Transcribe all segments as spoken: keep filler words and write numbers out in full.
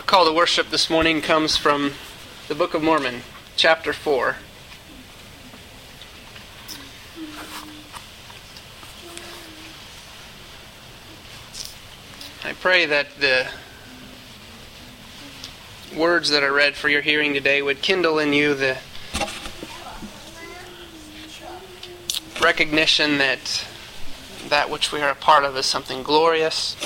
call to worship this morning comes from the Book of Mormon, chapter four. I pray that the words that are read for your hearing today would kindle in you the recognition that that which we are a part of is something glorious,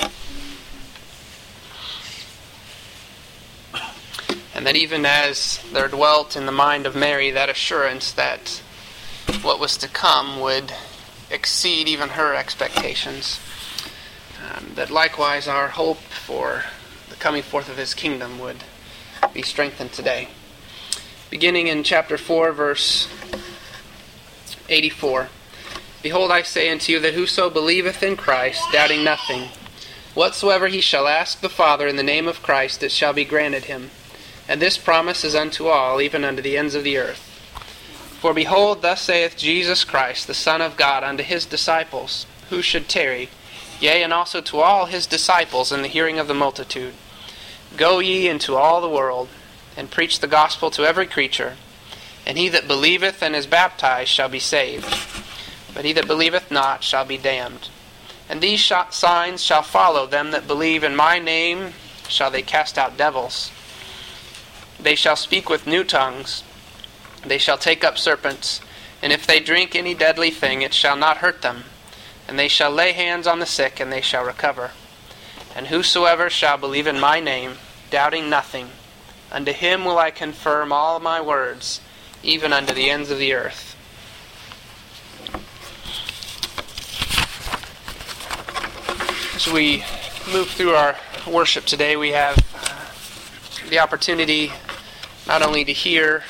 and that even as there dwelt in the mind of Mary that assurance that what was to come would exceed even her expectations, um, that likewise our hope for the coming forth of His kingdom would be strengthened today. Beginning in chapter four, verse eighty-four. Behold, I say unto you that whoso believeth in Christ, doubting nothing, whatsoever he shall ask the Father in the name of Christ, it shall be granted him. And this promise is unto all, even unto the ends of the earth. For behold, thus saith Jesus Christ, the Son of God, unto His disciples, who should tarry, yea, and also to all His disciples in the hearing of the multitude. Go ye into all the world, and preach the gospel to every creature. And he that believeth and is baptized shall be saved, but he that believeth not shall be damned. And these sh- signs shall follow them that believe in my name, shall they cast out devils. They shall speak with new tongues. They shall take up serpents. And if they drink any deadly thing, it shall not hurt them. And they shall lay hands on the sick, and they shall recover. And whosoever shall believe in my name, doubting nothing, unto him will I confirm all my words, even unto the ends of the earth. As we move through our worship today, we have uh, the opportunity not only to hear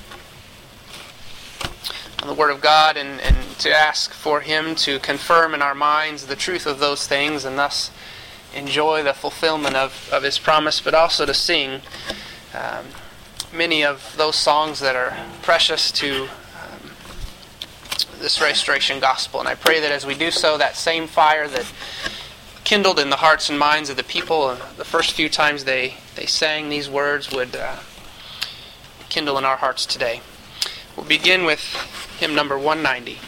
the Word of God and, and to ask for Him to confirm in our minds the truth of those things and thus enjoy the fulfillment of, of His promise, but also to sing um, many of those songs that are precious to um, this restoration gospel. And I pray that as we do so, that same fire that kindled in the hearts and minds of the people the first few times they, they sang these words would uh, kindle in our hearts today. We'll begin with hymn number one ninety.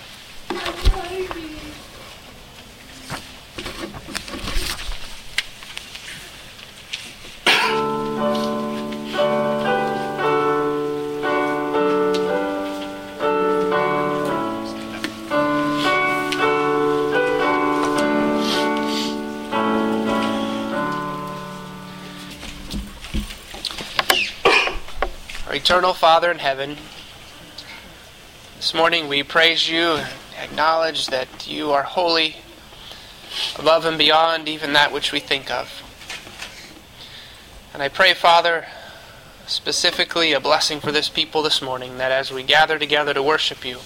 Eternal Father in heaven, this morning we praise you and acknowledge that you are holy, above and beyond even that which we think of. And I pray, Father, specifically a blessing for this people this morning, that as we gather together to worship you,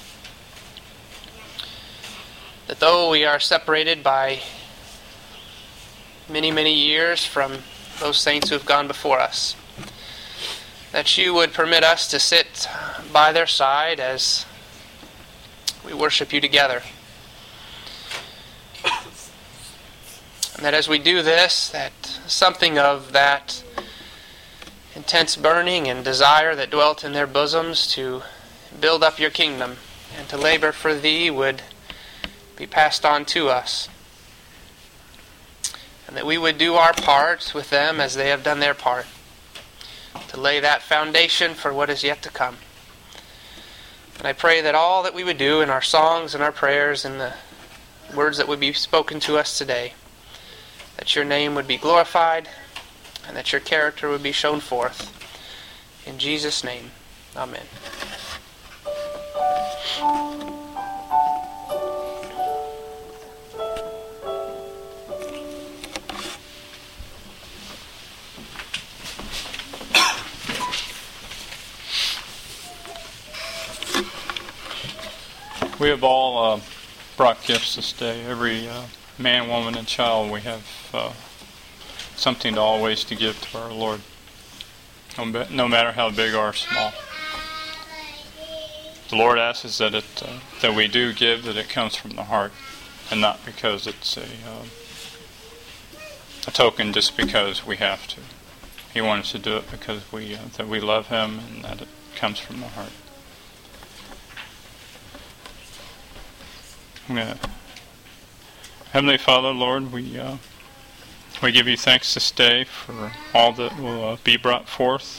that though we are separated by many, many years from those saints who have gone before us, that you would permit us to sit by their side as we worship you together. And that as we do this, that something of that intense burning and desire that dwelt in their bosoms to build up your kingdom and to labor for thee would be passed on to us. And that we would do our part with them as they have done their part, to lay that foundation for what is yet to come. And I pray that all that we would do in our songs and our prayers and the words that would be spoken to us today, that your name would be glorified and that your character would be shown forth. In Jesus' name, amen. We have all uh, brought gifts this day. Every uh, man, woman, and child, we have uh, something to always to give to our Lord, no matter how big or small. The Lord asks us that it uh, that we do give, that it comes from the heart, and not because it's a uh, a token, just because we have to. He wants us to do it because we uh, that we love Him and that it comes from the heart. I'm gonna, Heavenly Father, Lord, we uh, we give you thanks this day for all that will uh, be brought forth.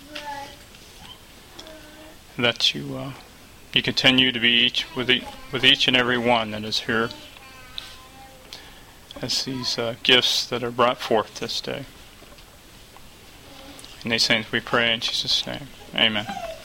That you uh, you continue to be each with each, with each and every one that is here, as these uh, gifts that are brought forth this day. In these things we pray in Jesus' name. Amen.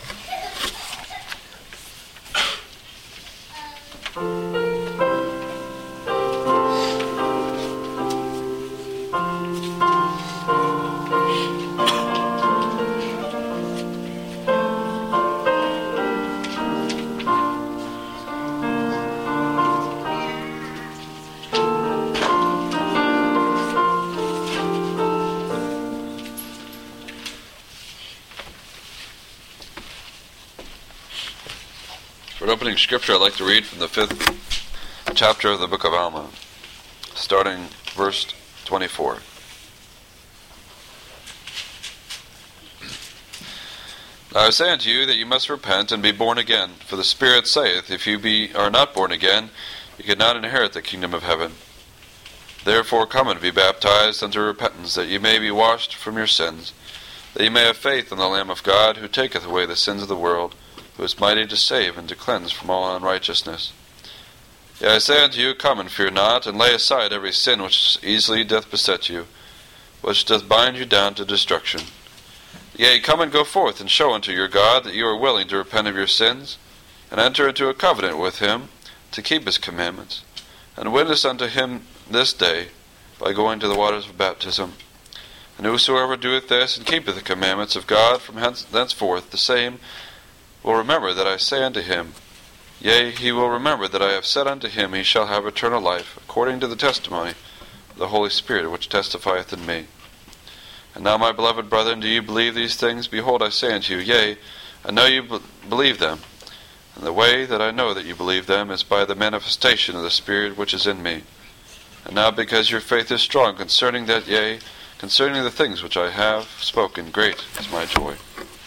For opening scripture, I'd like to read from the fifth chapter of the book of Alma, starting verse twenty-four. Now I say unto you that you must repent and be born again, for the Spirit saith, if you be are not born again, you cannot inherit the kingdom of heaven. Therefore come and be baptized unto repentance, that ye may be washed from your sins, that ye may have faith in the Lamb of God, who taketh away the sins of the world, who is mighty to save and to cleanse from all unrighteousness. Yea, I say unto you, come and fear not, and lay aside every sin which easily doth beset you, which doth bind you down to destruction. Yea, come and go forth, and show unto your God that you are willing to repent of your sins, and enter into a covenant with him, to keep his commandments, and witness unto him this day, by going to the waters of baptism. And whosoever doeth this, and keepeth the commandments of God from hence, thenceforth, the same will remember that I say unto him, yea, he will remember that I have said unto him, he shall have eternal life, according to the testimony of the Holy Spirit which testifieth in me. And now, my beloved brethren, do you believe these things? Behold, I say unto you, yea, I know you be- believe them. And the way that I know that you believe them is by the manifestation of the Spirit which is in me. And now, because your faith is strong concerning that, yea, concerning the things which I have spoken, great is my joy.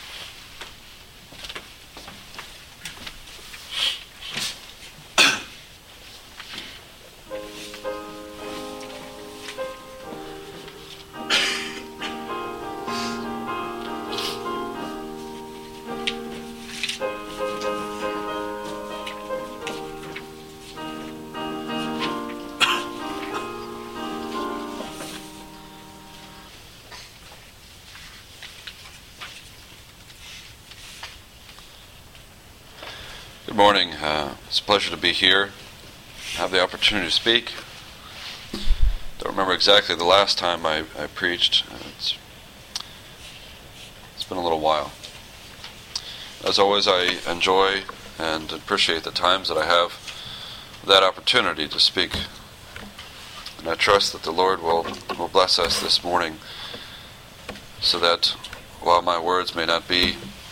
Good morning. Uh, it's a pleasure to be here, have the opportunity to speak. Don't remember exactly the last time I, I preached. Uh, it's, it's been a little while. As always, I enjoy and appreciate the times that I have that opportunity to speak. And I trust that the Lord will, will bless us this morning, so that while my words may not be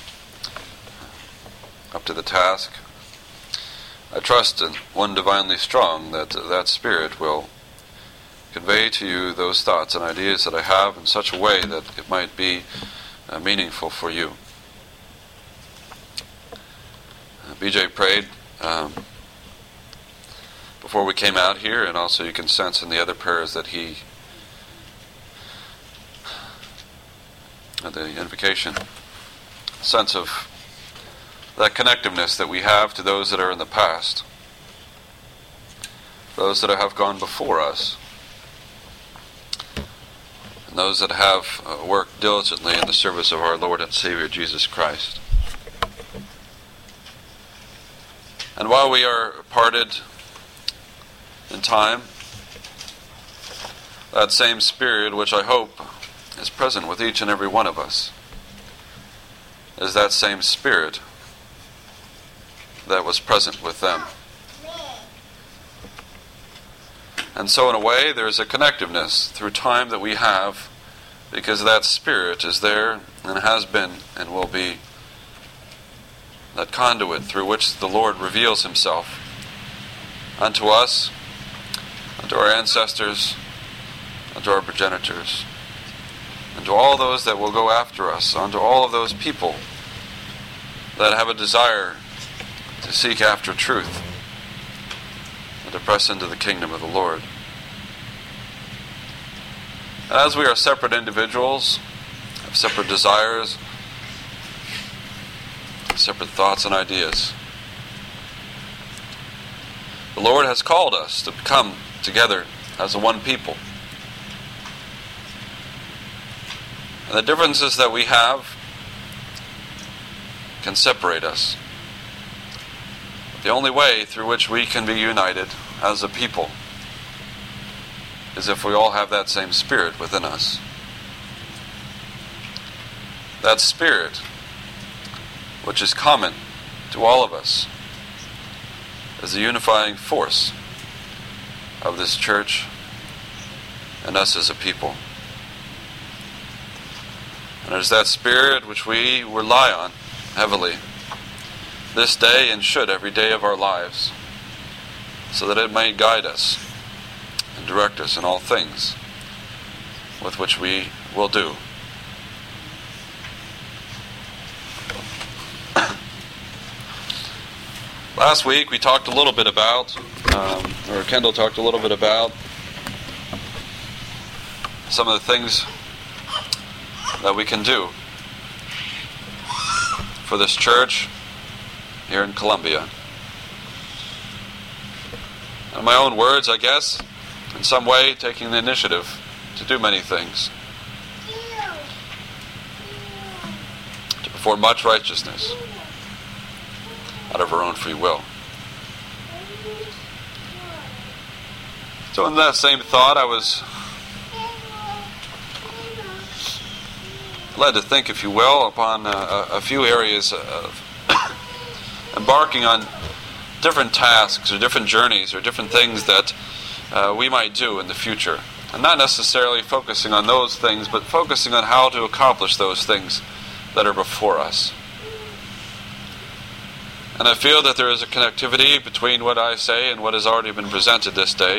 up to the task, I trust in one divinely strong that that Spirit will convey to you those thoughts and ideas that I have in such a way that it might be uh, meaningful for you. Uh, B J prayed um, before we came out here, and also you can sense in the other prayers that he, uh, the invocation, sense of that connectiveness that we have to those that are in the past, those that have gone before us, and those that have uh, worked diligently in the service of our Lord and Savior Jesus Christ. And while we are parted in time, that same Spirit which I hope is present with each and every one of us is that same Spirit that was present with them. And so in a way there's a connectiveness through time that we have, because that Spirit is there and has been and will be that conduit through which the Lord reveals himself unto us, unto our ancestors, unto our progenitors. and to all those that will go after us, unto all of those people that have a desire to seek after truth and to press into the kingdom of the Lord. And as we are separate individuals, have separate desires, separate thoughts and ideas, the Lord has called us to come together as a one people. And the differences that we have can separate us. But the only way through which we can be united as a people is if we all have that same spirit within us. That spirit, which is common to all of us, is the unifying force of this church and us as a people. And it is that spirit which we rely on heavily this day and should every day of our lives, so that it may guide us and direct us in all things with which we will do. Last week we talked a little bit about, um, or Kendall talked a little bit about some of the things that we can do for this church here in Columbia. In my own words, I guess, in some way taking the initiative to do many things, to perform much righteousness out of our own free will. So in that same thought, I was led to think, if you will, upon a, a few areas of embarking on different tasks or different journeys or different things that uh, we might do in the future. And not necessarily focusing on those things, but focusing on how to accomplish those things that are before us. And I feel that there is a connectivity between what I say and what has already been presented this day,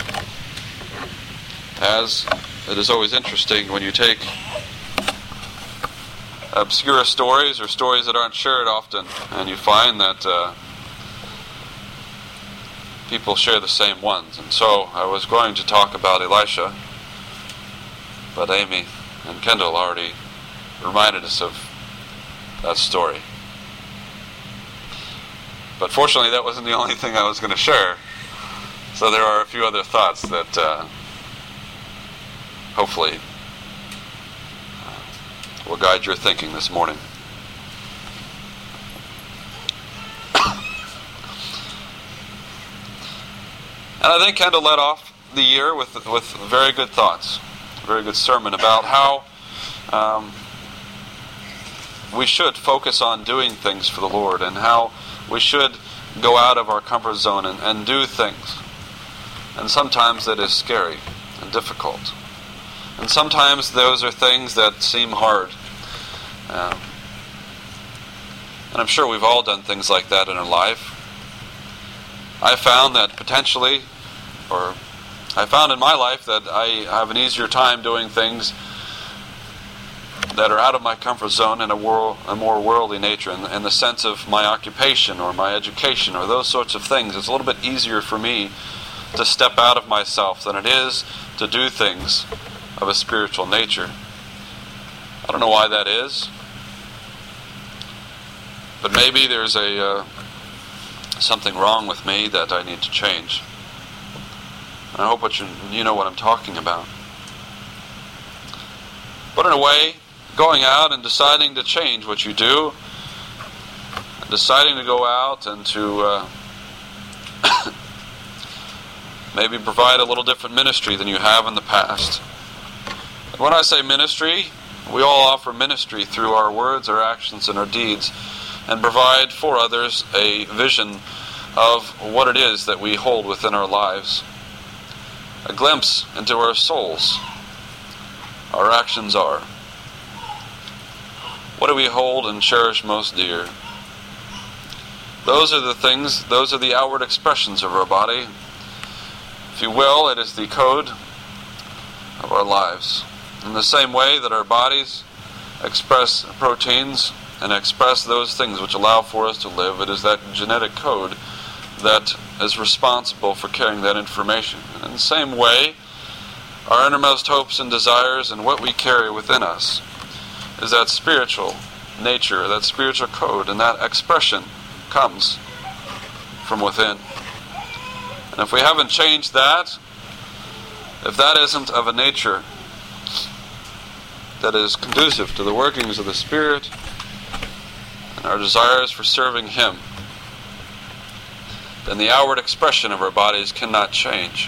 as it is always interesting when you take obscure stories or stories that aren't shared often, and you find that uh, people share the same ones. And so I was going to talk about Elisha, but Amy and Kendall already reminded us of that story. But fortunately, that wasn't the only thing I was going to share. So there are a few other thoughts that uh, hopefully uh, will guide your thinking this morning. And I think Kendall led off the year with with very good thoughts, a very good sermon about how um, we should focus on doing things for the Lord, and how we should go out of our comfort zone and, and do things. And sometimes that is scary and difficult. And sometimes those are things that seem hard. Um, and I'm sure we've all done things like that in our life. I found that potentially, or I found in my life that I have an easier time doing things that are out of my comfort zone in a, world, a more worldly nature, in, in the sense of my occupation or my education or those sorts of things. It's a little bit easier for me to step out of myself than it is to do things of a spiritual nature. I don't know why that is, but maybe there's a uh, something wrong with me that I need to change. And I hope what you, you know what I'm talking about. But in a way, going out and deciding to change what you do, and deciding to go out and to uh, maybe provide a little different ministry than you have in the past. And when I say ministry, we all offer ministry through our words, our actions, and our deeds, and provide for others a vision of what it is that we hold within our lives, a glimpse into our souls. Our actions are. What do we hold and cherish most dear? Those are the things, those are the outward expressions of our body. If you will, it is the code of our lives. In the same way that our bodies express proteins and express those things which allow for us to live, it is that genetic code that is responsible for carrying that information. And in the same way, our innermost hopes and desires and what we carry within us is that spiritual nature, that spiritual code, and that expression comes from within. And if we haven't changed that, if that isn't of a nature that is conducive to the workings of the Spirit and our desires for serving Him, then the outward expression of our bodies cannot change.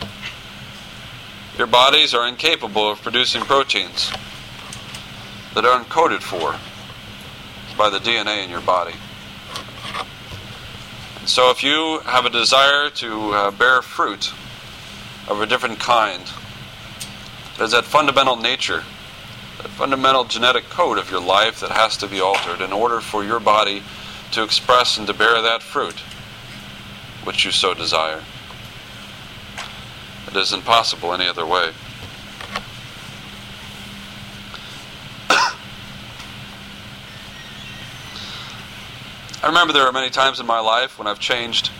Your bodies are incapable of producing proteins that are encoded for by the D N A in your body. And so if you have a desire to uh, bear fruit of a different kind, there's that fundamental nature, that fundamental genetic code of your life that has to be altered in order for your body to express and to bear that fruit which you so desire. It is impossible any other way. I remember there are many times in my life when I've changed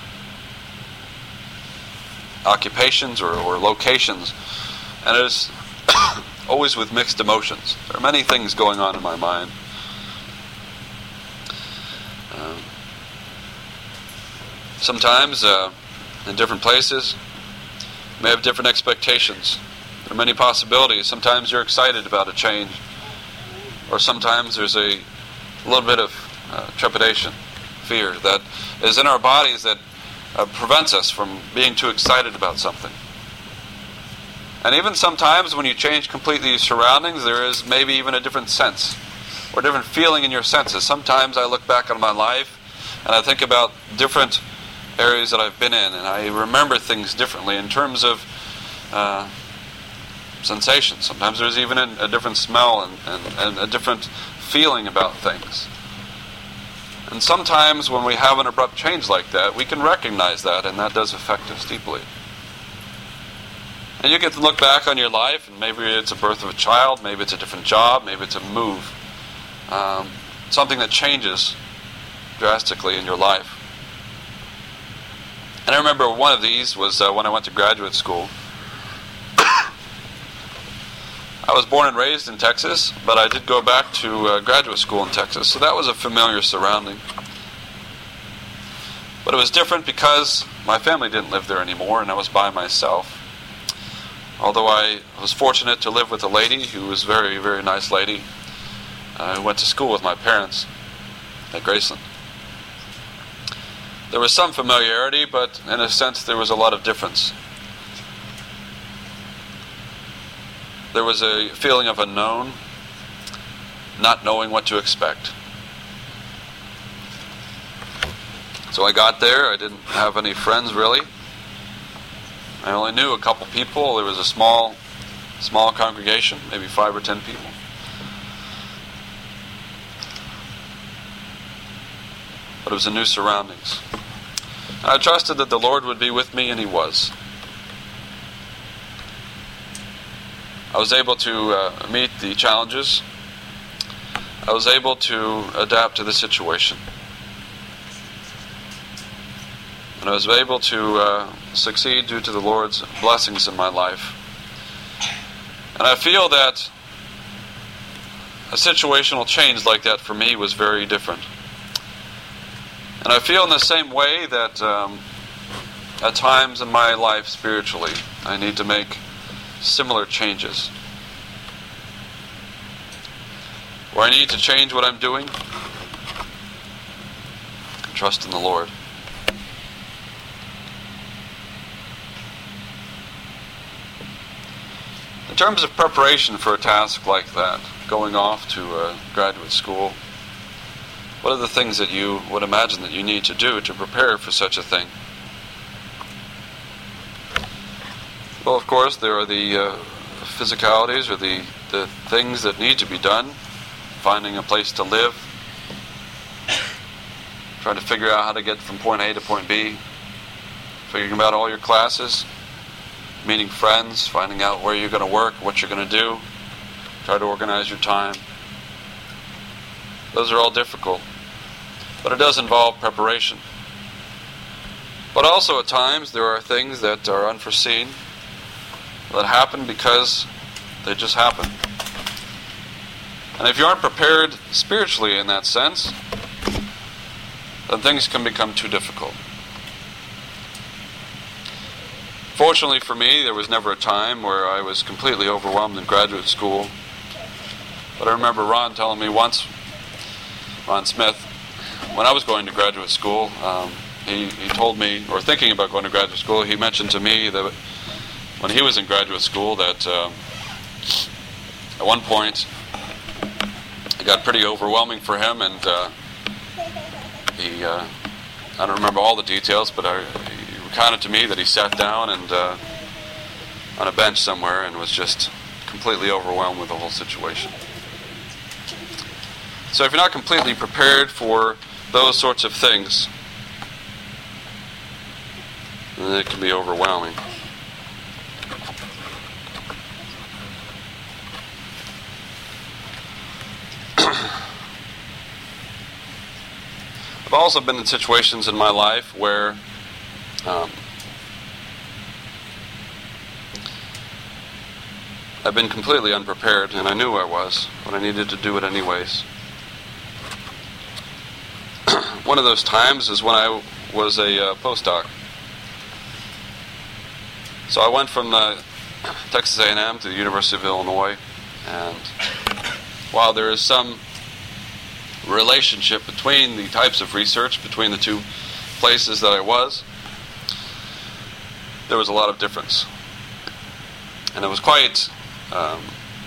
occupations or, or locations, and it is always with mixed emotions. There are many things going on in my mind. Uh, sometimes, uh, in different places, you may have different expectations. There are many possibilities. Sometimes you're excited about a change, or sometimes there's a little bit of uh, trepidation, fear that is in our bodies that uh, prevents us from being too excited about something. And even sometimes when you change completely your surroundings, there is maybe even a different sense or different feeling in your senses. Sometimes I look back on my life and I think about different areas that I've been in, and I remember things differently in terms of uh, sensations. Sometimes there's even a, a different smell and, and, and a different feeling about things. And sometimes when we have an abrupt change like that, we can recognize that, and that does affect us deeply. And you get to look back on your life, and maybe it's a birth of a child, maybe it's a different job, maybe it's a move. Um, something that changes drastically in your life. And I remember one of these was uh, when I went to graduate school. I was born and raised in Texas, but I did go back to uh, graduate school in Texas, so that was a familiar surrounding. But it was different because my family didn't live there anymore, and I was by myself. Although I was fortunate to live with a lady who was a very, very nice lady. I went to school with my parents at Graceland. There was some familiarity, but in a sense there was a lot of difference. There was a feeling of unknown, not knowing what to expect. So I got there, I didn't have any friends really. I only knew a couple people. There was a small, small congregation, maybe five or ten people. But it was in new surroundings. I trusted that the Lord would be with me, and He was. I was able to uh, meet the challenges. I was able to adapt to the situation. And I was able to uh, succeed due to the Lord's blessings in my life. And I feel that a situational change like that for me was very different. And I feel in the same way that um, at times in my life spiritually, I need to make similar changes. Where I need to change what I'm doing, trust in the Lord. In terms of preparation for a task like that, going off to a graduate school, what are the things that you would imagine that you need to do to prepare for such a thing? Well, of course, there are the uh, physicalities or the, the things that need to be done. Finding a place to live. Trying to figure out how to get from point A to point B. Figuring out all your classes. Meeting friends. Finding out where you're going to work, what you're going to do. try to organize your time. Those are all difficult, but it does involve preparation. But also at times there are things that are unforeseen that happen because they just happen. And if you aren't prepared spiritually in that sense, then things can become too difficult. Fortunately for me, there was never a time where I was completely overwhelmed in graduate school. But I remember Ron telling me once, Ron Smith, when I was going to graduate school, um, he, he told me, or thinking about going to graduate school, he mentioned to me that when he was in graduate school that uh, at one point it got pretty overwhelming for him, and uh, he, uh, I don't remember all the details, but I, he recounted to me that he sat down and uh, on a bench somewhere and was just completely overwhelmed with the whole situation. So if you're not completely prepared for those sorts of things, then it can be overwhelming. I've also been in situations in my life where um, I've been completely unprepared, and I knew I was, but I needed to do it anyways. One of those times is when I was a uh, postdoc. So I went from the Texas A and M to the University of Illinois, and while there is some relationship between the types of research between the two places that I was, there was a lot of difference. And it was quite um,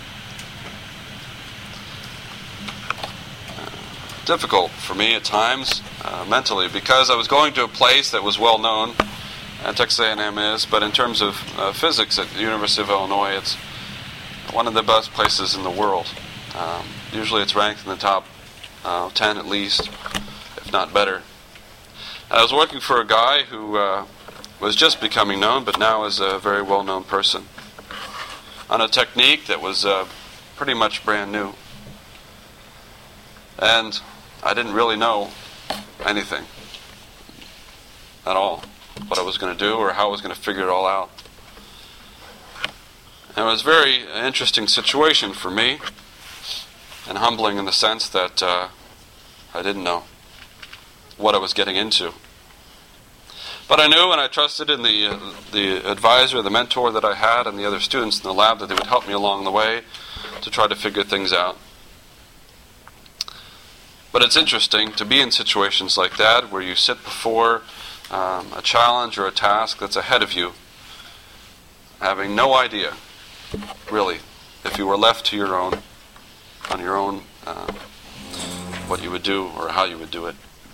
difficult for me at times, uh, mentally, because I was going to a place that was well known, and Texas A and M is, but in terms of uh, physics at the University of Illinois, it's one of the best places in the world. Um, usually it's ranked in the top uh, ten at least, if not better. I was working for a guy who uh, was just becoming known, but now is a very well-known person, on a technique that was uh, pretty much brand new. And I didn't really know anything at all, what I was going to do or how I was going to figure it all out. And it was a very interesting situation for me, and humbling in the sense that uh, I didn't know what I was getting into. But I knew and I trusted in the uh, the advisor, the mentor that I had, and the other students in the lab, that they would help me along the way to try to figure things out. But it's interesting to be in situations like that where you sit before um, a challenge or a task that's ahead of you, having no idea, really, if you were left to your own, on your own, uh, what you would do or how you would do it.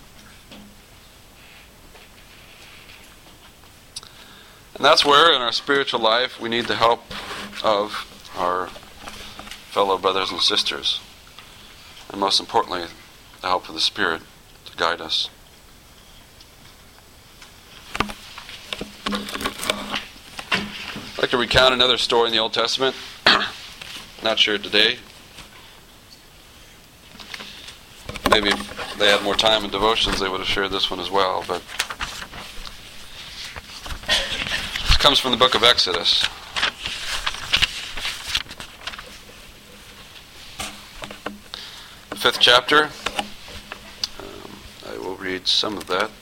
And that's where, in our spiritual life, we need the help of our fellow brothers and sisters, and most importantly, the help of the Spirit to guide us. I'd like to recount another story in the Old Testament. Not sure today. Maybe if they had more time in devotions, they would have shared this one as well. But this comes from the book of Exodus. The fifth chapter. Um, I will read some of that.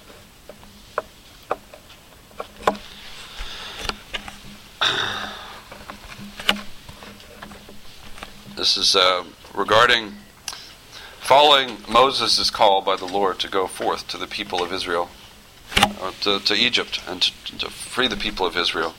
This is uh, regarding following Moses' call by the Lord to go forth to the people of Israel, or to, to Egypt, and to, to free the people of Israel.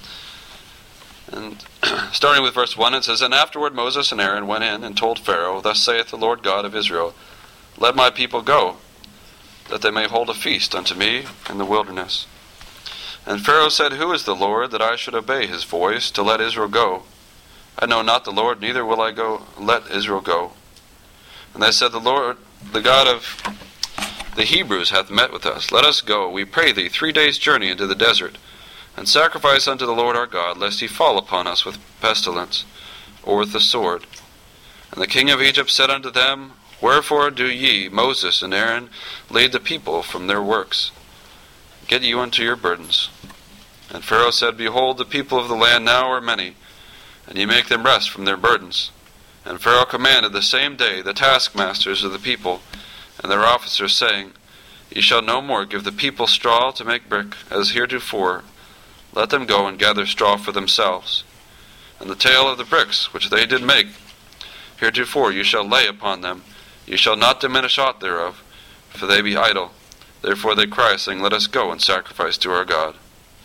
And starting with verse one, it says, "And afterward Moses and Aaron went in and told Pharaoh, Thus saith the Lord God of Israel, Let my people go, that they may hold a feast unto me in the wilderness. And Pharaoh said, Who is the Lord, that I should obey his voice, to let Israel go? I know not the Lord, neither will I go let Israel go. And they said, The Lord, the God of the Hebrews, hath met with us. Let us go, we pray thee, three days' journey into the desert, and sacrifice unto the Lord our God, lest he fall upon us with pestilence, or with the sword, And the king of Egypt said unto them, Wherefore do ye, Moses and Aaron, lead the people from their works? Get you unto your burdens. And Pharaoh said, Behold, the people of the land now are many, and ye make them rest from their burdens. And Pharaoh commanded the same day the taskmasters of the people and their officers, saying, Ye shall no more give the people straw to make brick, as heretofore. Let them go and gather straw for themselves. And the tale of the bricks which they did make heretofore you shall lay upon them. Ye shall not diminish aught thereof, for they be idle. Therefore they cry, saying, Let us go and sacrifice to our God.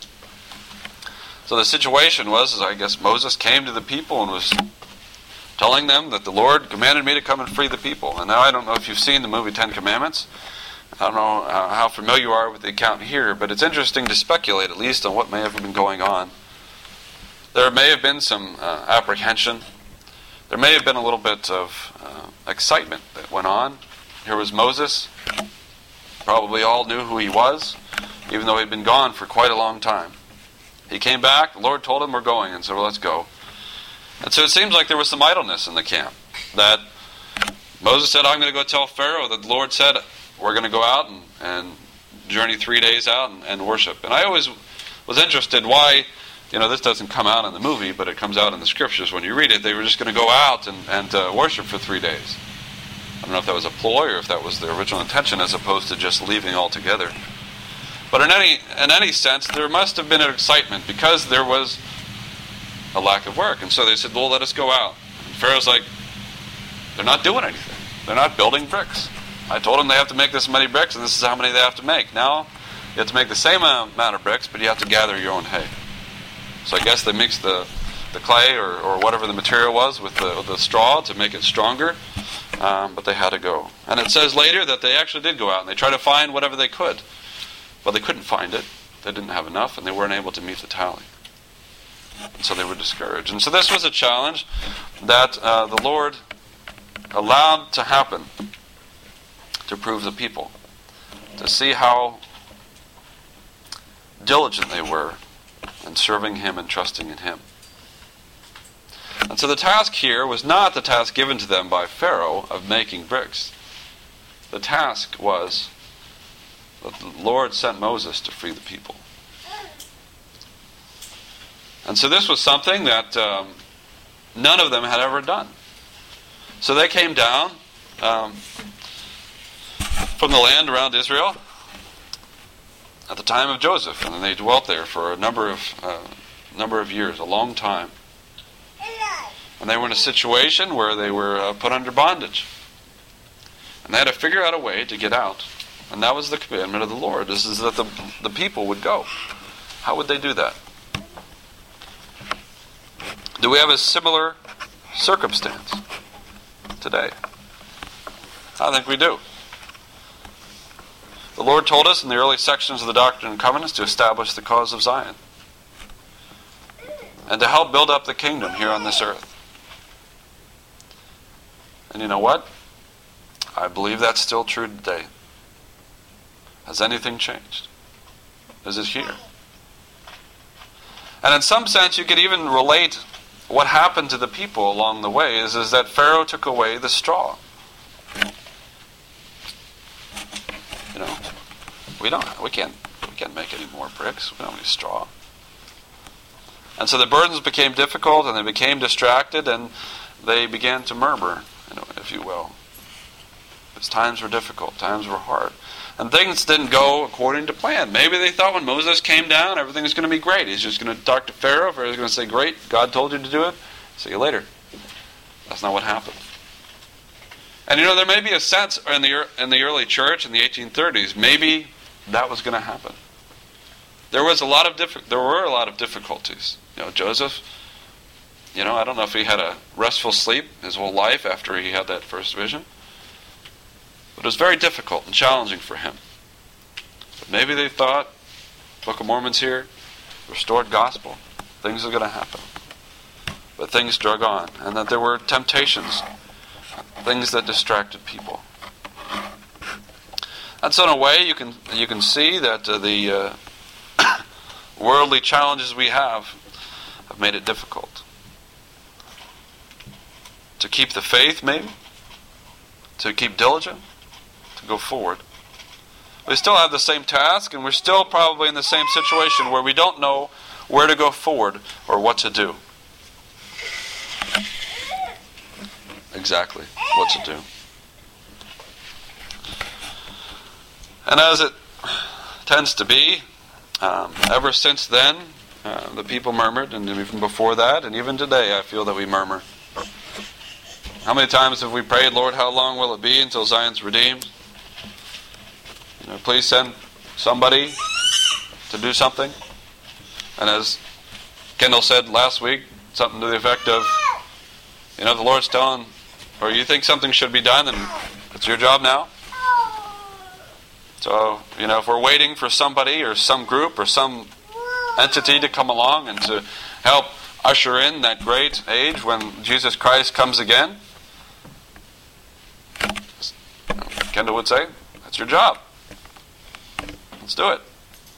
So the situation was, is I guess Moses came to the people and was telling them that the Lord commanded me to come and free the people. And now I don't know if you've seen the movie Ten Commandments. I don't know how familiar you are with the account here, but it's interesting to speculate at least on what may have been going on. There may have been some uh, apprehension. There may have been a little bit of uh, excitement that went on. Here was Moses. Probably all knew who he was, even though he'd been gone for quite a long time. He came back, the Lord told him we're going, and so well, let's go. And so it seems like there was some idleness in the camp. That Moses said, I'm going to go tell Pharaoh that the Lord said we're going to go out and, and journey three days out and, and worship. And I always was interested why, you know, this doesn't come out in the movie, but it comes out in the scriptures. When you read it, they were just going to go out and, and uh, worship for three days. I don't know if that was a ploy or if that was the original intention as opposed to just leaving altogether. But in any in any sense, there must have been an excitement because there was a lack of work. And so they said, well, let us go out. And Pharaoh's like, they're not doing anything. They're not building bricks. I told them they have to make this many bricks, and this is how many they have to make. Now, you have to make the same amount of bricks, but you have to gather your own hay. So I guess they mixed the, the clay or, or whatever the material was with the, the straw to make it stronger, um, but they had to go. And it says later that they actually did go out, and they tried to find whatever they could. But they couldn't find it. They didn't have enough, and they weren't able to meet the tally. And so they were discouraged. And so this was a challenge that uh, the Lord allowed to happen to prove the people, to see how diligent they were in serving Him and trusting in Him. And so the task here was not the task given to them by Pharaoh of making bricks. The task was that the Lord sent Moses to free the people. And so this was something that um, none of them had ever done. So they came down um, from the land around Israel at the time of Joseph, and they dwelt there for a number of uh, number of years, a long time. And they were in a situation where they were uh, put under bondage, and they had to figure out a way to get out. And that was the commandment of the Lord: is, is that the the people would go. How would they do that? Do we have a similar circumstance today? I think we do. The Lord told us in the early sections of the Doctrine and Covenants to establish the cause of Zion and to help build up the kingdom here on this earth. And you know what? I believe that's still true today. Has anything changed? Is it here? And in some sense, you could even relate what happened to the people along the way is, is that Pharaoh took away the straw. You know, we don't, we can't, we can't make any more bricks. We don't have any straw. And so the burdens became difficult, and they became distracted, and they began to murmur, you know, if you will. Because times were difficult, times were hard. And things didn't go according to plan. Maybe they thought when Moses came down, everything was going to be great. He's just going to talk to Pharaoh. Pharaoh's going to say, great, God told you to do it. See you later. That's not what happened. And you know, there may be a sense in the in the early church in the eighteen thirties, maybe that was going to happen. There was a lot of diffi- there were a lot of difficulties. You know, Joseph, you know, I don't know if he had a restful sleep his whole life after he had that first vision. But it was very difficult and challenging for him. But maybe they thought, Book of Mormon's here, restored gospel, things are going to happen. But things drug on, and that there were temptations, things that distracted people. And so in a way, you can you can see that uh, the uh, worldly challenges we have have made it difficult. to keep the faith, maybe, to keep diligent, to go forward. We still have the same task, and we're still probably in the same situation where we don't know where to go forward or what to do. Exactly what to do. And as it tends to be, um, ever since then, uh, the people murmured, and even before that, and even today, I feel that we murmur. How many times have we prayed, Lord, how long will it be until Zion's redeemed? You know, please send somebody to do something. And as Kendall said last week, something to the effect of, you know, the Lord's telling, or you think something should be done, then it's your job now. So, you know, if we're waiting for somebody or some group or some entity to come along and to help usher in that great age when Jesus Christ comes again, Kendall would say, that's your job. Let's do it.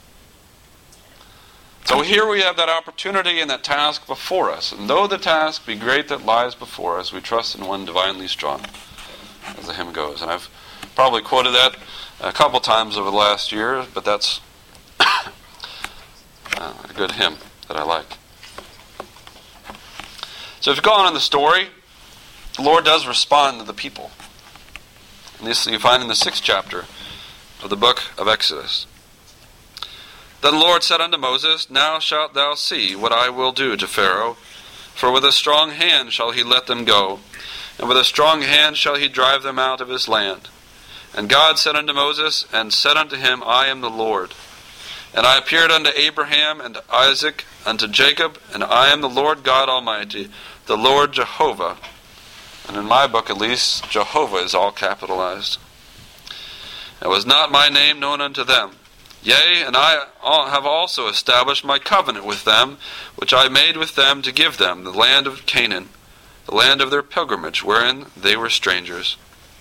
So here we have that opportunity and that task before us. And though the task be great that lies before us, we trust in one divinely strong, as the hymn goes. And I've probably quoted that a couple times over the last year, but that's uh, a good hymn that I like. So if you go on in the story, the Lord does respond to the people. And this you find in the sixth chapter of the book of Exodus. Then the Lord said unto Moses, Now shalt thou see what I will do to Pharaoh, for with a strong hand shall he let them go, and with a strong hand shall he drive them out of his land. And God said unto Moses, and said unto him, I am the Lord. And I appeared unto Abraham and Isaac, unto Jacob, and I am the Lord God Almighty, the Lord Jehovah. And in my book, at least, Jehovah is all capitalized. It was not my name known unto them. Yea, and I have also established my covenant with them, which I made with them to give them the land of Canaan, the land of their pilgrimage, wherein they were strangers.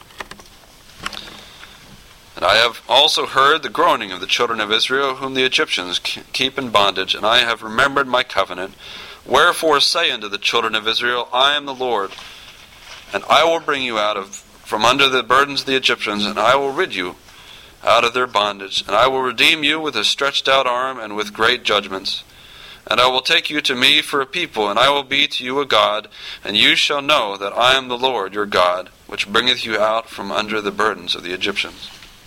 And I have also heard the groaning of the children of Israel, whom the Egyptians keep in bondage, and I have remembered my covenant. Wherefore say unto the children of Israel, I am the Lord, and I will bring you out of from under the burdens of the Egyptians, and I will rid you out of their bondage, and I will redeem you with a stretched out arm and with great judgments. And I will take you to me for a people, and I will be to you a God, and you shall know that I am the Lord your God, which bringeth you out from under the burdens of the Egyptians.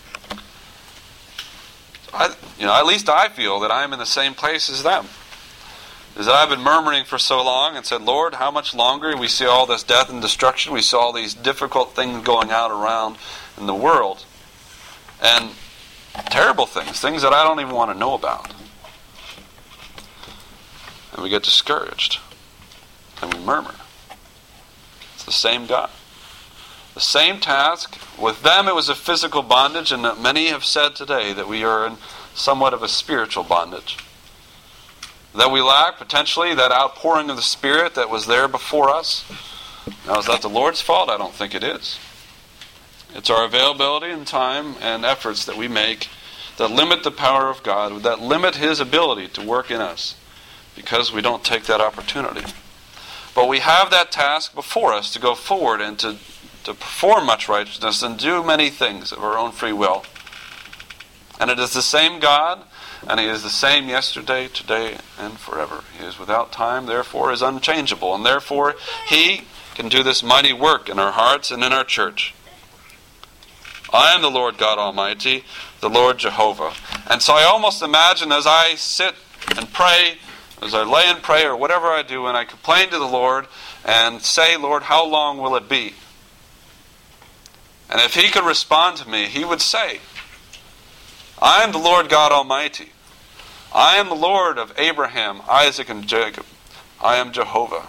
I, you know, at least I feel that I am in the same place as them. Is that I've been murmuring for so long and said, Lord, how much longer? We see all this death and destruction. We see all these difficult things going out around in the world. And terrible things, things that I don't even want to know about. And we get discouraged. And we murmur. It's the same God. The same task. With them it was a physical bondage, and many have said today that we are in somewhat of a spiritual bondage. That we lack, potentially, that outpouring of the Spirit that was there before us. Now, is that the Lord's fault? I don't think it is. It's our availability and time and efforts that we make that limit the power of God, that limit His ability to work in us, because we don't take that opportunity. But we have that task before us to go forward and to, to perform much righteousness and do many things of our own free will. And it is the same God, and He is the same yesterday, today, and forever. He is without time, therefore is unchangeable, and therefore He can do this mighty work in our hearts and in our church. I am the Lord God Almighty, the Lord Jehovah. And so I almost imagine as I sit and pray, as I lay and pray, or whatever I do, and I complain to the Lord and say, Lord, how long will it be? And if He could respond to me, He would say, I am the Lord God Almighty. I am the Lord of Abraham, Isaac, and Jacob. I am Jehovah.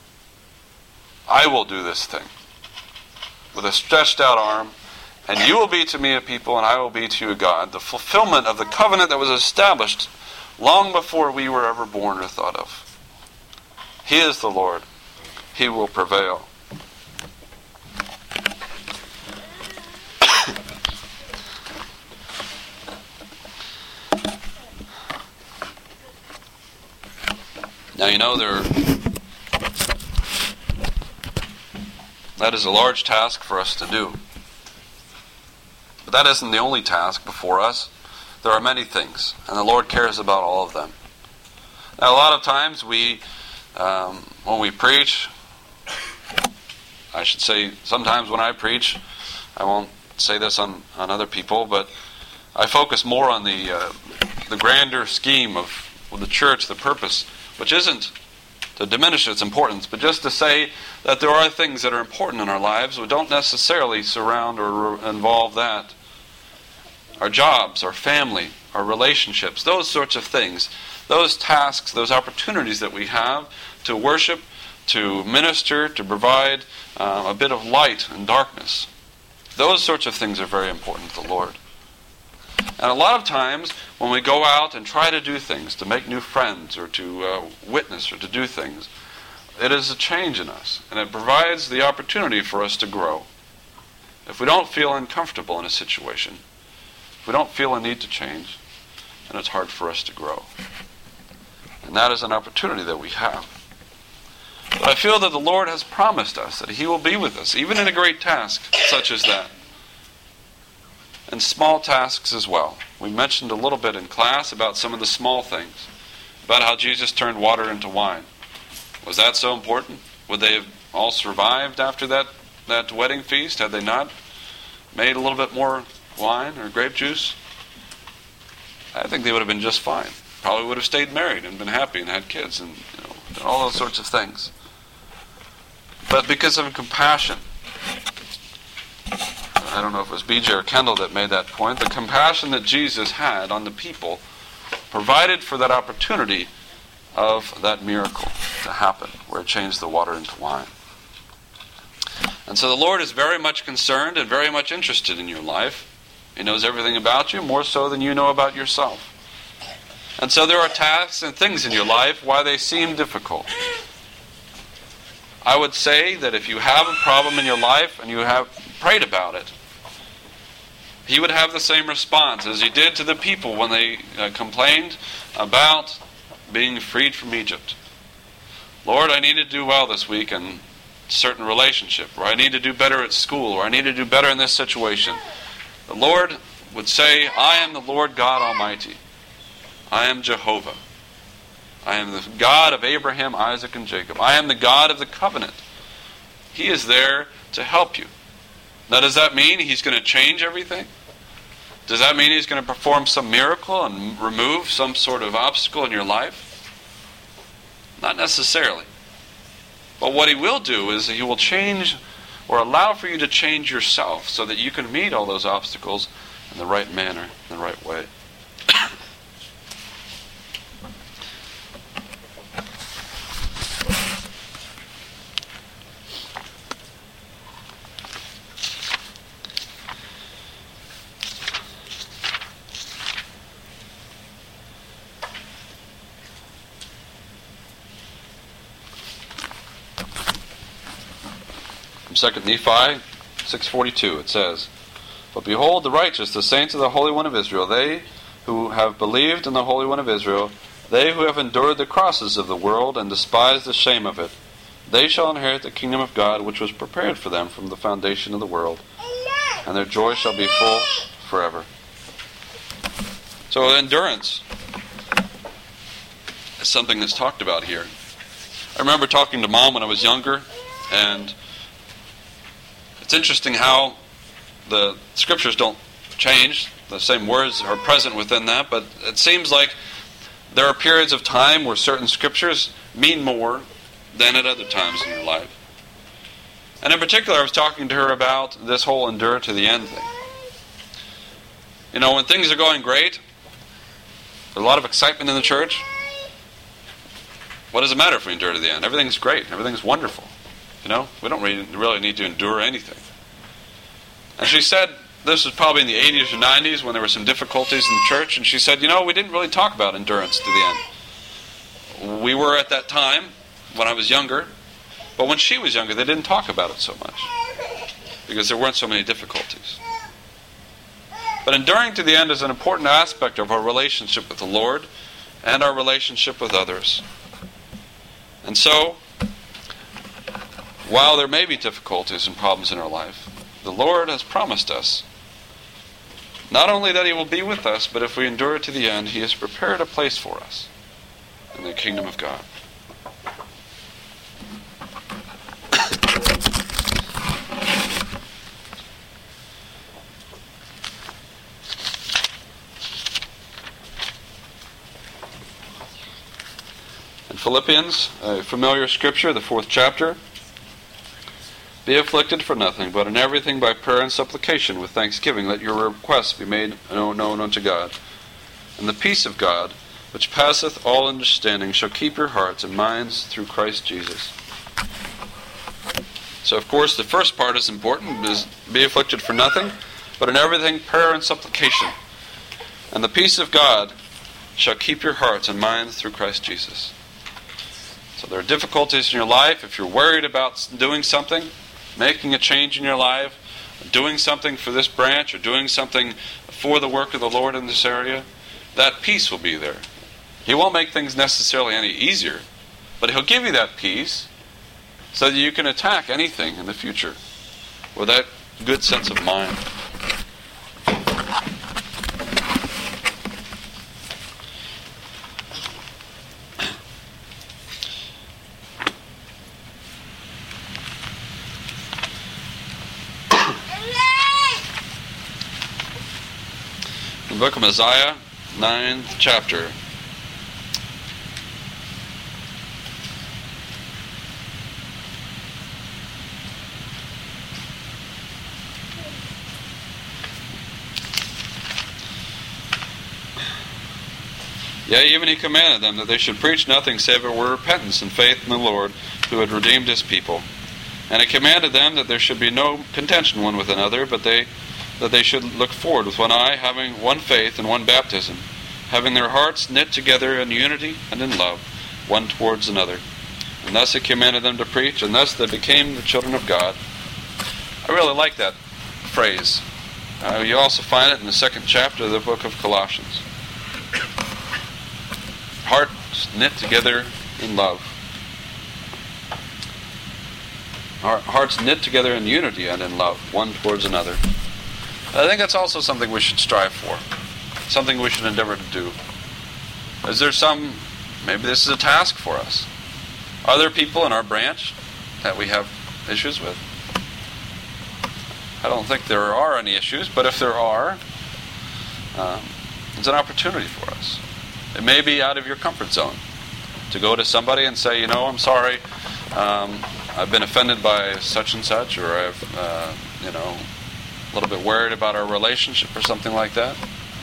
I will do this thing with a stretched out arm, and you will be to me a people, and I will be to you a God. The fulfillment of the covenant that was established long before we were ever born or thought of. He is the Lord. He will prevail. Now, you know, there are That is a large task for us to do. But that isn't the only task before us. There are many things, and the Lord cares about all of them. Now, a lot of times we, um, when we preach, I should say sometimes when I preach, I won't say this on, on other people, but I focus more on the uh, the grander scheme of, of the church, the purpose, which isn't to diminish its importance, but just to say that there are things that are important in our lives that don't necessarily surround or re- involve that. Our jobs, our family, our relationships, those sorts of things, those tasks, those opportunities that we have to worship, to minister, to provide uh, a bit of light in darkness. Those sorts of things are very important to the Lord. And a lot of times when we go out and try to do things, to make new friends or to uh, witness or to do things, it is a change in us, and it provides the opportunity for us to grow. If we don't feel uncomfortable in a situation, if we don't feel a need to change, then it's hard for us to grow. And that is an opportunity that we have. But I feel that the Lord has promised us that He will be with us, even in a great task such as that. And small tasks as well. We mentioned a little bit in class about some of the small things, about how Jesus turned water into wine. Was that so important? Would they have all survived after that, that wedding feast had they not made a little bit more wine or grape juice? I think they would have been just fine. Probably would have stayed married and been happy and had kids and, you know, and all those sorts of things. But because of compassion, I don't know if it was B J or Kendall that made that point, the compassion that Jesus had on the people provided for that opportunity of that miracle to happen, where it changed the water into wine. And so the Lord is very much concerned and very much interested in your life. He knows everything about you, more so than you know about yourself. And so there are tasks and things in your life why they seem difficult. I would say that if you have a problem in your life and you have prayed about it, He would have the same response as He did to the people when they uh, complained about being freed from Egypt. Lord, I need to do well this week in a certain relationship, or I need to do better at school, or I need to do better in this situation. The Lord would say, I am the Lord God Almighty. I am Jehovah. I am the God of Abraham, Isaac, and Jacob. I am the God of the covenant. He is there to help you. Now, does that mean He's going to change everything? Does that mean He's going to perform some miracle and remove some sort of obstacle in your life? Not necessarily. But what He will do is He will change or allow for you to change yourself so that you can meet all those obstacles in the right manner, in the right way. Second Nephi six forty-two, it says, But behold, the righteous, the saints of the Holy One of Israel, they who have believed in the Holy One of Israel, they who have endured the crosses of the world and despised the shame of it, they shall inherit the kingdom of God, which was prepared for them from the foundation of the world, and their joy shall be full forever. So endurance is something that's talked about here. I remember talking to Mom when I was younger, and it's interesting how the scriptures don't change. The same words are present within that, but it seems like there are periods of time where certain scriptures mean more than at other times in your life. And in particular, I was talking to her about this whole endure to the end thing. You know, when things are going great, there's a lot of excitement in the church. What does it matter if we endure to the end? Everything's great. Everything's wonderful. You know, we don't really, really need to endure anything. And she said, this was probably in the eighties or nineties when there were some difficulties in the church, and she said, you know, we didn't really talk about endurance to the end. We were at that time, when I was younger, but when she was younger, they didn't talk about it so much, because there weren't so many difficulties. But enduring to the end is an important aspect of our relationship with the Lord and our relationship with others. And so, while there may be difficulties and problems in our life, the Lord has promised us not only that He will be with us, but if we endure to the end, He has prepared a place for us in the kingdom of God. In Philippians, a familiar scripture, the fourth chapter, be afflicted for nothing, but in everything by prayer and supplication with thanksgiving let your requests be made known unto God. And the peace of God, which passeth all understanding, shall keep your hearts and minds through Christ Jesus. So of course the first part is important, is be afflicted for nothing, but in everything prayer and supplication. And the peace of God shall keep your hearts and minds through Christ Jesus. So there are difficulties in your life. If you're worried about doing something, making a change in your life, doing something for this branch, or doing something for the work of the Lord in this area, that peace will be there. He won't make things necessarily any easier, but He'll give you that peace so that you can attack anything in the future with that good sense of mind. The book of Isaiah, ninth chapter. Yea, even He commanded them that they should preach nothing save it were repentance and faith in the Lord, who had redeemed His people. And He commanded them that there should be no contention one with another, but they that they should look forward with one eye, having one faith and one baptism, having their hearts knit together in unity and in love, one towards another. And thus He commanded them to preach, and thus they became the children of God. I really like that phrase. Uh, you also find it in the second chapter of the book of Colossians. Hearts knit together in love. Hearts knit together in unity and in love, one towards another. I think that's also something we should strive for, something we should endeavor to do. Is there some, maybe this is a task for us. Are there people in our branch that we have issues with? I don't think there are any issues, but if there are, um, it's an opportunity for us. It may be out of your comfort zone to go to somebody and say, you know, I'm sorry, um, I've been offended by such and such, or I've, uh, you know, a little bit worried about our relationship or something like that.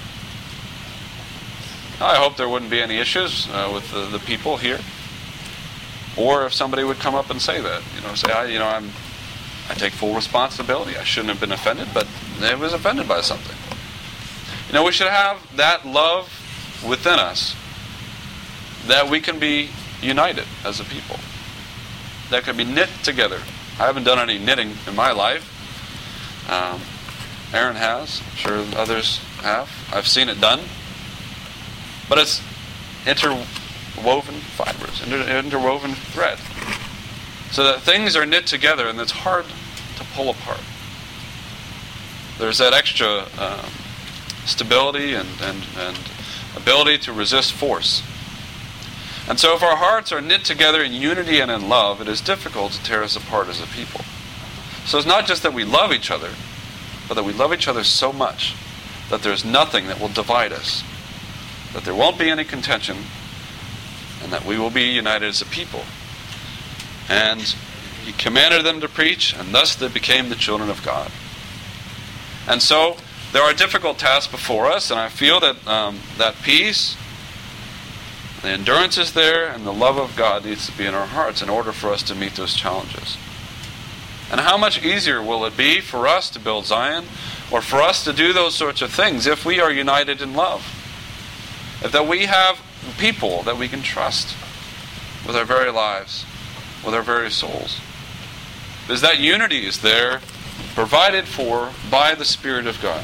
I hope there wouldn't be any issues uh, with the, the people here. Or if somebody would come up and say that, you know, say, I, you know, I'm, I take full responsibility. I shouldn't have been offended, but I was offended by something. You know, we should have that love within us that we can be united as a people, that can be knit together. I haven't done any knitting in my life. Um, Aaron has. I'm sure others have. I've seen it done. But it's interwoven fibers, inter- interwoven thread. So that things are knit together and it's hard to pull apart. There's that extra um, stability and, and, and ability to resist force. And so if our hearts are knit together in unity and in love, it is difficult to tear us apart as a people. So it's not just that we love each other, but that we love each other so much that there's nothing that will divide us, that there won't be any contention, and that we will be united as a people. And He commanded them to preach, and thus they became the children of God. And so there are difficult tasks before us, and I feel that um, that peace, the endurance is there, and the love of God needs to be in our hearts in order for us to meet those challenges. And how much easier will it be for us to build Zion, or for us to do those sorts of things, if we are united in love? If that we have people that we can trust with our very lives, with our very souls. Because that unity is there, provided for by the Spirit of God.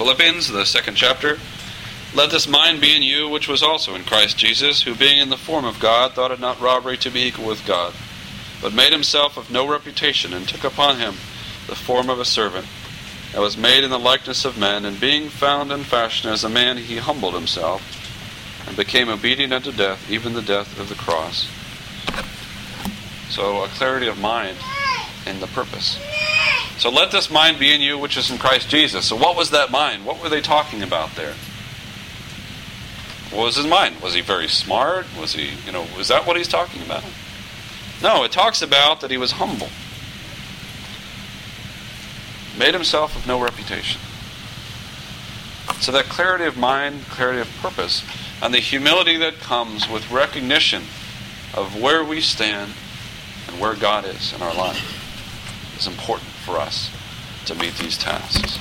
Philippians, the second chapter. Let this mind be in you, which was also in Christ Jesus, who being in the form of God, thought it not robbery to be equal with God, but made himself of no reputation, and took upon him the form of a servant, and was made in the likeness of men, and being found in fashion as a man, he humbled himself, and became obedient unto death, even the death of the cross. So a clarity of mind in the purpose. So let this mind be in you, which is in Christ Jesus. So what was that mind? What were they talking about there? What was his mind? Was he very smart? Was he, you know, was that what he's talking about? No, it talks about that he was humble. Made himself of no reputation. So that clarity of mind, clarity of purpose, and the humility that comes with recognition of where we stand and where God is in our life is important for us to meet these tasks.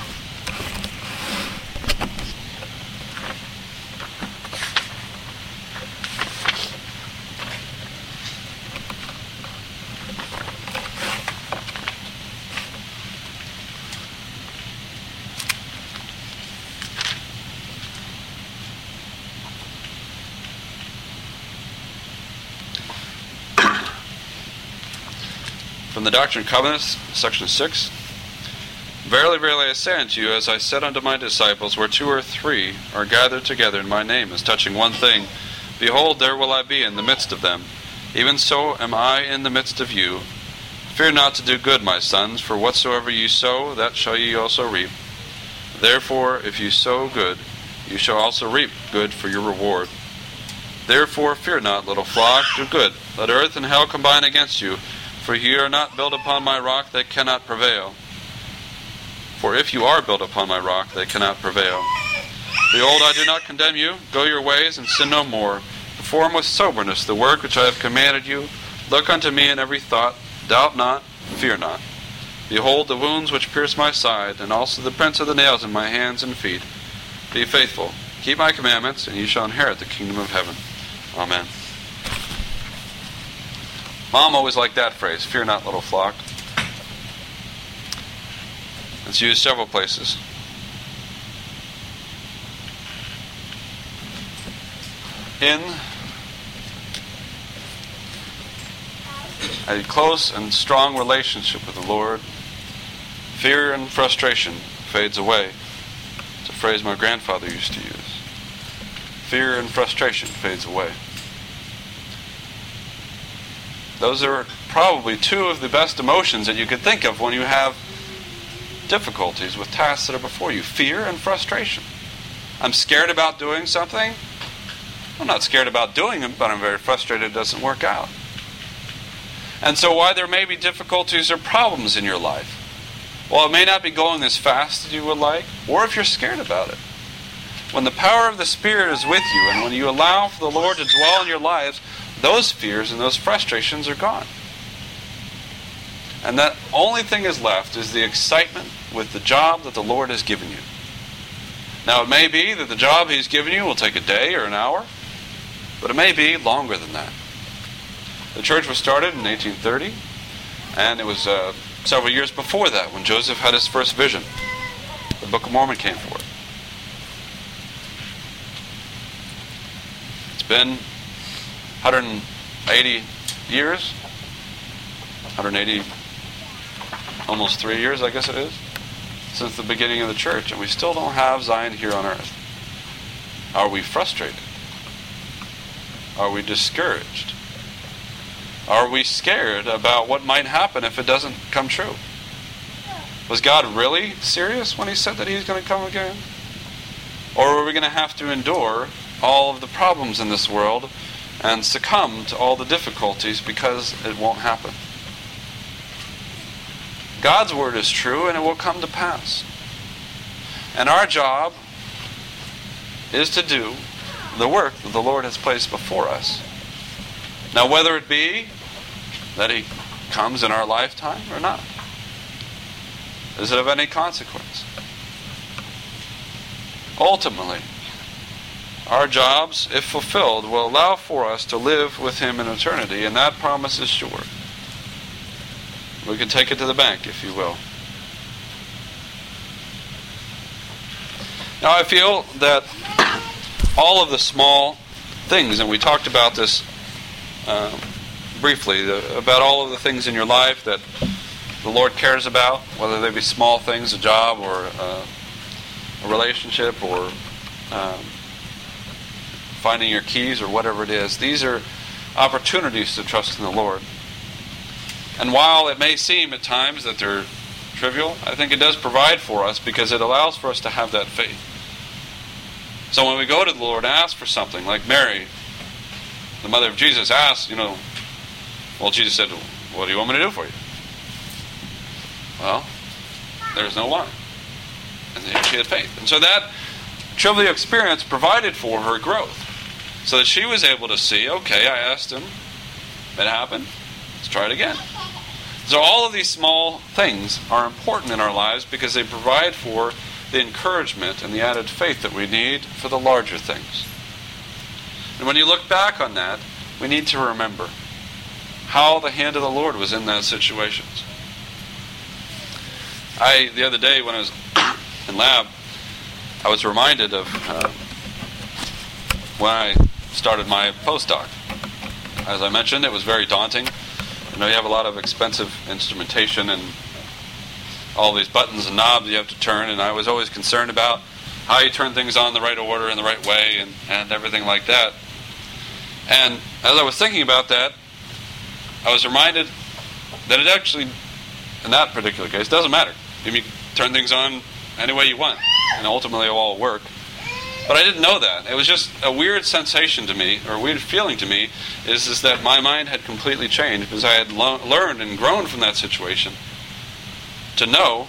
From the Doctrine and Covenants, section six. Verily, verily, I say unto you, as I said unto my disciples, where two or three are gathered together in my name as touching one thing, behold, there will I be in the midst of them. Even so am I in the midst of you. Fear not to do good, my sons, for whatsoever ye sow, that shall ye also reap. Therefore, if you sow good, you shall also reap good for your reward. Therefore, fear not, little flock, do good. Let earth and hell combine against you. For ye are not built upon my rock that cannot prevail. For if you are built upon my rock, they cannot prevail. Behold, I do not condemn you. Go your ways, and sin no more. Perform with soberness the work which I have commanded you. Look unto me in every thought. Doubt not, fear not. Behold the wounds which pierce my side, and also the prints of the nails in my hands and feet. Be faithful. Keep my commandments, and ye shall inherit the kingdom of heaven. Amen. Mom always liked that phrase, fear not, little flock. It's used several places. In a close and strong relationship with the Lord, fear and frustration fades away. It's a phrase my grandfather used to use. Fear and frustration fades away. Those are probably two of the best emotions that you could think of when you have difficulties with tasks that are before you. Fear and frustration. I'm scared about doing something. I'm not scared about doing it, but I'm very frustrated it doesn't work out. And so while there may be difficulties or problems in your life, well, it may not be going as fast as you would like, or if you're scared about it. When the power of the Spirit is with you, and when you allow for the Lord to dwell in your lives, those fears and those frustrations are gone. And that only thing is left is the excitement with the job that the Lord has given you. Now, it may be that the job He's given you will take a day or an hour, but it may be longer than that. The church was started in eighteen thirty, and it was uh, several years before that when Joseph had his first vision. The Book of Mormon came forth. It's been one hundred eighty years, one hundred eighty, almost three years, I guess it is, since the beginning of the church, and we still don't have Zion here on earth. Are we frustrated? Are we discouraged? Are we scared about what might happen if it doesn't come true? Was God really serious when He said that He's going to come again? Or are we going to have to endure all of the problems in this world and succumb to all the difficulties because it won't happen? God's word is true, and it will come to pass. And our job is to do the work that the Lord has placed before us. Now, whether it be that He comes in our lifetime or not, is it of any consequence? Ultimately, our jobs, if fulfilled, will allow for us to live with Him in eternity, and that promise is sure. We can take it to the bank, if you will. Now I feel that all of the small things, and we talked about this uh, briefly, the, about all of the things in your life that the Lord cares about, whether they be small things, a job or uh, a relationship or um, finding your keys or whatever it is. These are opportunities to trust in the Lord. And while it may seem at times that they're trivial, I think it does provide for us because it allows for us to have that faith. So when we go to the Lord and ask for something, like Mary, the mother of Jesus, asked, you know, well, Jesus said, what do you want me to do for you? Well, there's no wine. And then she had faith. And so that trivial experience provided for her growth. So that she was able to see, okay, I asked him, it happened, let's try it again. So all of these small things are important in our lives because they provide for the encouragement and the added faith that we need for the larger things. And when you look back on that, we need to remember how the hand of the Lord was in those situations. I, the other day when I was in lab, I was reminded of uh, when I started my postdoc. As I mentioned, it was very daunting. You know, you have a lot of expensive instrumentation and all these buttons and knobs you have to turn, and I was always concerned about how you turn things on in the right order and the right way and, and everything like that. And as I was thinking about that, I was reminded that it actually, in that particular case, doesn't matter. You can turn things on any way you want, and ultimately it will all work. But I didn't know that. It was just a weird sensation to me, or a weird feeling to me, is, is that my mind had completely changed because I had lo- learned and grown from that situation to know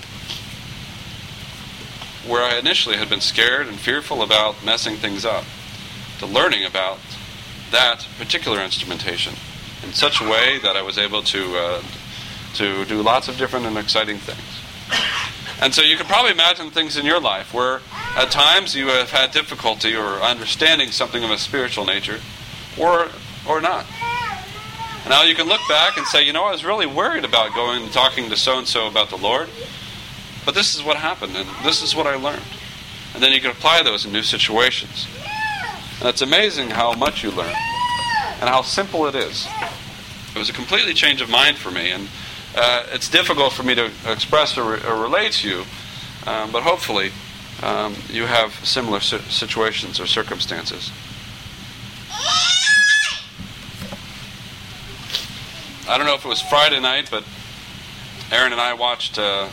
where I initially had been scared and fearful about messing things up, to learning about that particular instrumentation in such a way that I was able to uh, to do lots of different and exciting things. And so you can probably imagine things in your life where at times you have had difficulty or understanding something of a spiritual nature, or or not. And now you can look back and say, you know, I was really worried about going and talking to so-and-so about the Lord, but this is what happened, and this is what I learned. And then you can apply those in new situations. And it's amazing how much you learn, and how simple it is. It was a completely change of mind for me, and uh, it's difficult for me to express or, re- or relate to you, um, but hopefully um, you have similar si- situations or circumstances. I don't know if it was Friday night, but Aaron and I watched uh,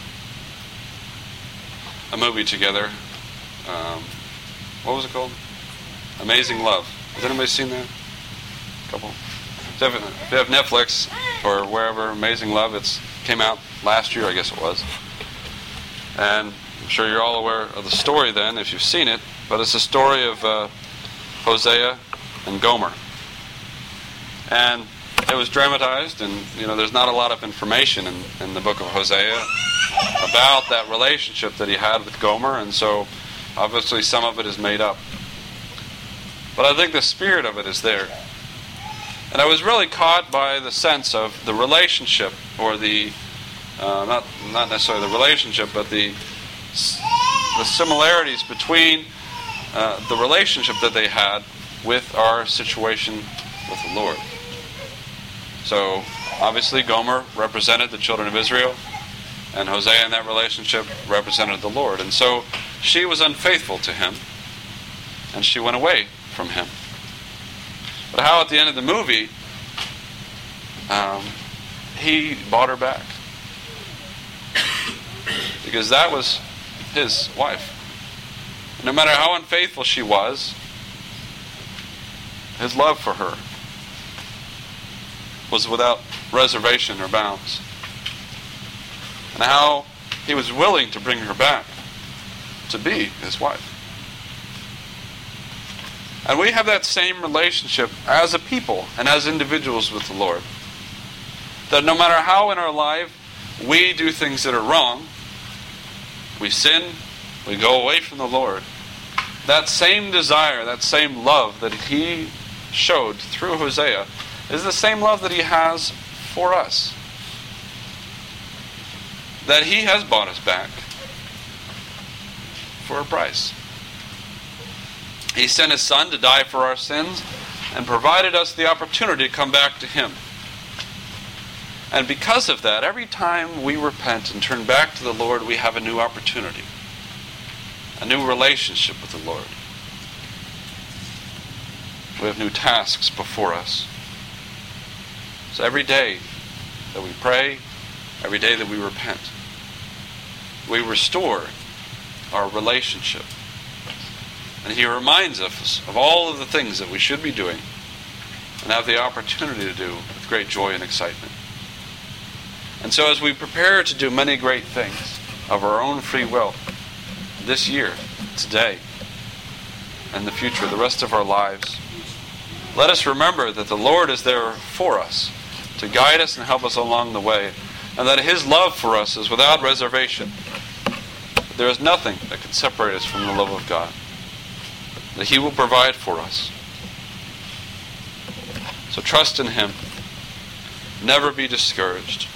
a movie together. Um, what was it called? Amazing Love. Has anybody seen that? A couple. So if, if you have Netflix or wherever, Amazing Love, it came out last year, I guess it was. And I'm sure you're all aware of the story then, if you've seen it. But it's the story of uh, Hosea and Gomer. And it was dramatized, and you know, there's not a lot of information in, in the book of Hosea about that relationship that he had with Gomer, and so obviously some of it is made up. But I think the spirit of it is there. And I was really caught by the sense of the relationship, or the, uh, not not necessarily the relationship, but the, the similarities between uh, the relationship that they had with our situation with the Lord. So, obviously, Gomer represented the children of Israel, and Hosea in that relationship represented the Lord. And so, she was unfaithful to him, and she went away from him. But how at the end of the movie, um, he bought her back. Because that was his wife. And no matter how unfaithful she was, his love for her was without reservation or bounds. And how he was willing to bring her back to be his wife. And we have that same relationship as a people and as individuals with the Lord. That no matter how in our life we do things that are wrong, we sin, we go away from the Lord, that same desire, that same love that he showed through Hosea is the same love that he has for us. That he has bought us back for a price. He sent His Son to die for our sins and provided us the opportunity to come back to Him. And because of that, every time we repent and turn back to the Lord, we have a new opportunity, a new relationship with the Lord. We have new tasks before us. So every day that we pray, every day that we repent, we restore our relationship. And He reminds us of all of the things that we should be doing and have the opportunity to do with great joy and excitement. And so as we prepare to do many great things of our own free will this year, today, and the future, the rest of our lives, let us remember that the Lord is there for us, to guide us and help us along the way, and that His love for us is without reservation. There is nothing that can separate us from the love of God, that He will provide for us. So trust in Him. Never be discouraged.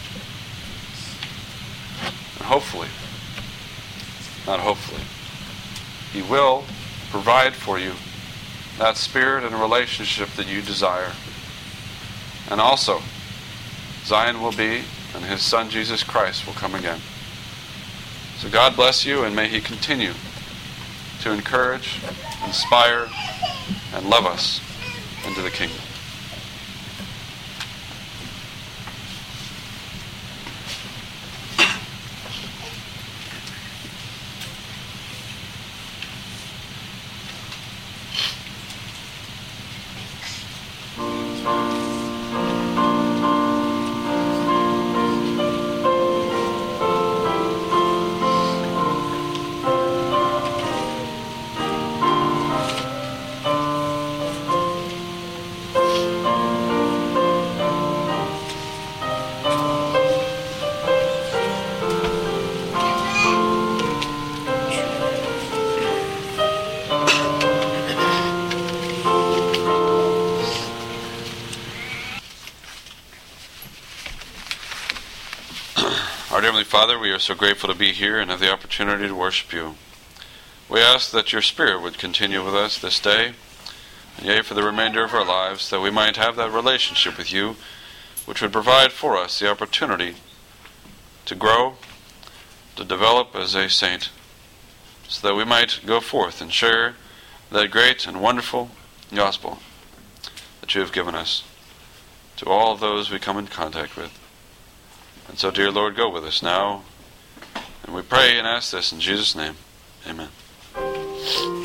And hopefully, not hopefully, He will provide for you that spirit and relationship that you desire. And also, Zion will be, and His Son Jesus Christ will come again. So God bless you, and may He continue to encourage, inspire, and love us into the kingdom. Our Heavenly Father, we are so grateful to be here and have the opportunity to worship You. We ask that Your Spirit would continue with us this day, and yea, for the remainder of our lives, that we might have that relationship with You, which would provide for us the opportunity to grow, to develop as a saint, so that we might go forth and share that great and wonderful gospel that You have given us to all those we come in contact with. And so, dear Lord, go with us now. And we pray and ask this in Jesus' name. Amen.